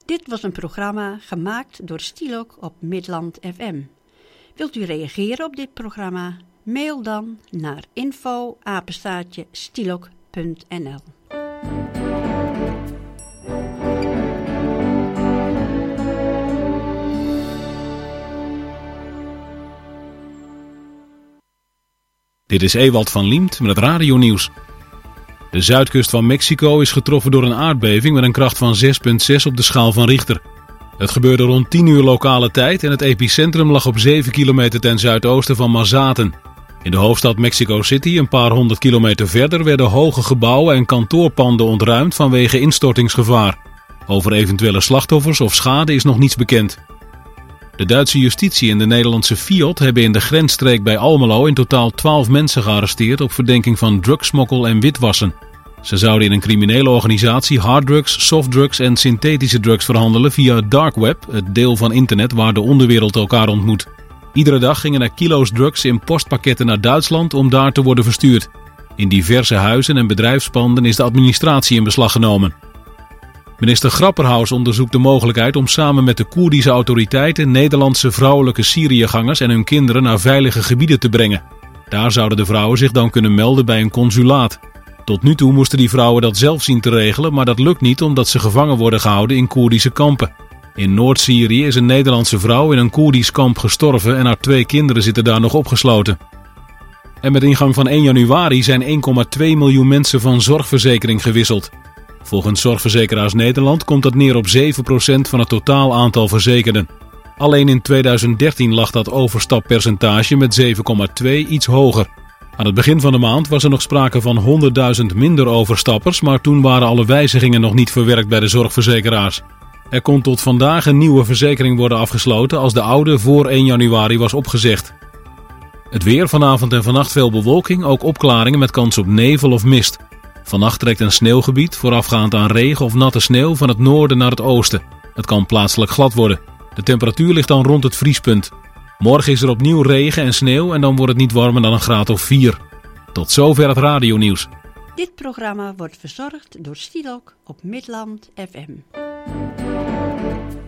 Dit was een programma gemaakt door Stielok op Midland FM. Wilt u reageren op dit programma? Mail dan naar info@stielok.nl. Dit is Ewald van Liemt met het radionieuws. De zuidkust van Mexico is getroffen door een aardbeving met een kracht van 6,6 op de schaal van Richter. Het gebeurde rond 10 uur lokale tijd en het epicentrum lag op 7 kilometer ten zuidoosten van Mazaten. In de hoofdstad Mexico City, een paar 100 kilometer verder, werden hoge gebouwen en kantoorpanden ontruimd vanwege instortingsgevaar. Over eventuele slachtoffers of schade is nog niets bekend. De Duitse justitie en de Nederlandse Fiat hebben in de grensstreek bij Almelo in totaal 12 mensen gearresteerd op verdenking van drugsmokkel en witwassen. Ze zouden in een criminele organisatie harddrugs, softdrugs en synthetische drugs verhandelen via het dark web, het deel van internet waar de onderwereld elkaar ontmoet. Iedere dag gingen er kilo's drugs in postpakketten naar Duitsland om daar te worden verstuurd. In diverse huizen en bedrijfspanden is de administratie in beslag genomen. Minister Grapperhaus onderzoekt de mogelijkheid om samen met de Koerdische autoriteiten Nederlandse vrouwelijke Syriëgangers en hun kinderen naar veilige gebieden te brengen. Daar zouden de vrouwen zich dan kunnen melden bij een consulaat. Tot nu toe moesten die vrouwen dat zelf zien te regelen, maar dat lukt niet omdat ze gevangen worden gehouden in Koerdische kampen. In Noord-Syrië is een Nederlandse vrouw in een Koerdisch kamp gestorven en haar 2 kinderen zitten daar nog opgesloten. En met ingang van 1 januari zijn 1,2 miljoen mensen van zorgverzekering gewisseld. Volgens Zorgverzekeraars Nederland komt dat neer op 7% van het totaal aantal verzekerden. Alleen in 2013 lag dat overstappercentage met 7,2 iets hoger. Aan het begin van de maand was er nog sprake van 100.000 minder overstappers, maar toen waren alle wijzigingen nog niet verwerkt bij de zorgverzekeraars. Er kon tot vandaag een nieuwe verzekering worden afgesloten als de oude voor 1 januari was opgezegd. Het weer, vanavond en vannacht veel bewolking, ook opklaringen met kans op nevel of mist. Vannacht trekt een sneeuwgebied, voorafgaand aan regen of natte sneeuw, van het noorden naar het oosten. Het kan plaatselijk glad worden. De temperatuur ligt dan rond het vriespunt. Morgen is er opnieuw regen en sneeuw en dan wordt het niet warmer dan een graad of 4. Tot zover het radionieuws. Dit programma wordt verzorgd door Stielok op Midland FM.